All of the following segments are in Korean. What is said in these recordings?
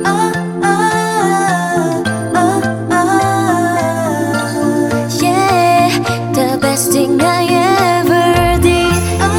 Yeah, the best thing I ever did.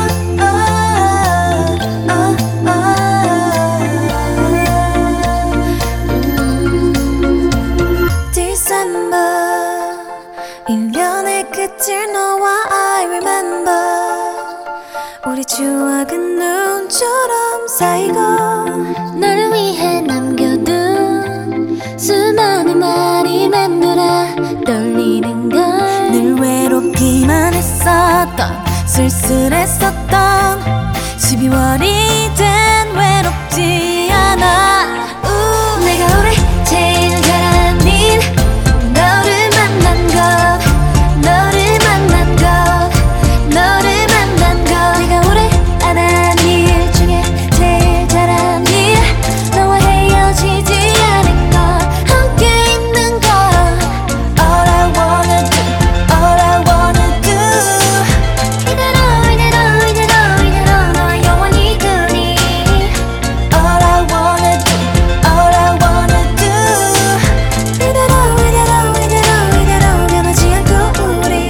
December 1년의 끝을 너와 I remember. 우리 추억은 눈처럼 쌓이고 너를 위해 남겨둔 수많은 말이 맴돌아 떨리는 걸. 늘 외롭기만 했었던 쓸쓸했었던 12월이 된 외롭지 않아. 내가 올해 제일 잘한 일 너를 만난 것, 너를 만난 것, 너를 만난 것. 내가 올해 안 한 일 중에 제일 잘한 일 너와 헤어지지 않은 것, 함께 있는 것. All I wanna do, all I wanna do. 이대로 너와 영원히 둘이. All I wanna do, all I wanna do. 이대로 변하지 않고 우리.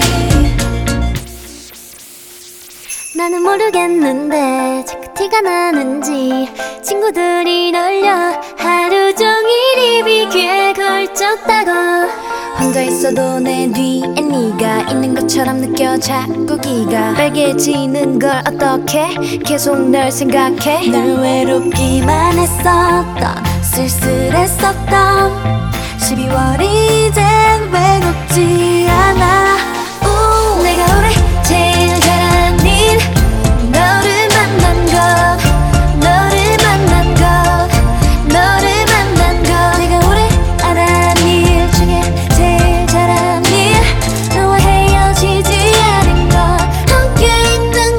나는 모르겠는데 자꾸 티가 나는지 친구들이 놀려 하루 종일 입이 귀에 걸쳤다고. 혼자 있어도 내 뒤에 네가 있는 것처럼 느껴. 자꾸 귀가 빨개지는 걸 어떡해. 계속 널 생각해. 늘 외롭기만 했었던 쓸쓸했었던 12월이 된 외롭지 않아. 내가 올해 제일 잘한 일 너를 만난 것, 너를 만난 것, 너를 만난 것. 내가 올해 안 한 일 중에 제일 잘한 일 너와 헤어지지 않은 것, 함께 있는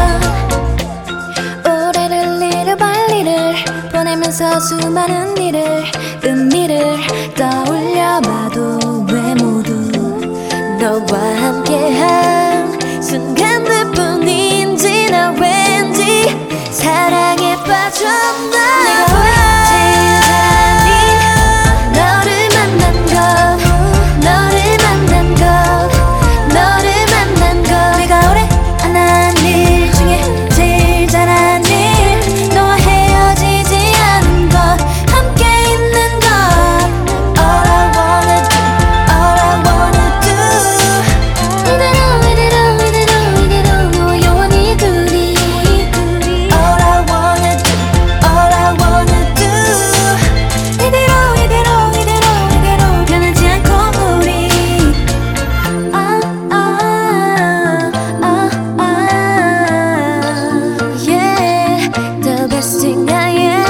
것. 올해를 잃어버리를 보내면서 수많은 일을 의미를 떠올려봐도 왜 모두 너와 함께한 순간들 뿐인지 나 왠지 사랑에 빠졌나. 내가 올해 제일 잘한 일 너를 만난 것, 너를 만난 것, 너를 만난 것. 내가 올해 안 한 일 중에 제일 잘한 일 너와 헤어지지 않은 것, 함께 있는 것. All I wanna do, all I wanna do. 이대로 너와 영원히 둘이. All I wanna do, all I wanna do. 이대로 변하지 않고 우리. Yeah, the best thing I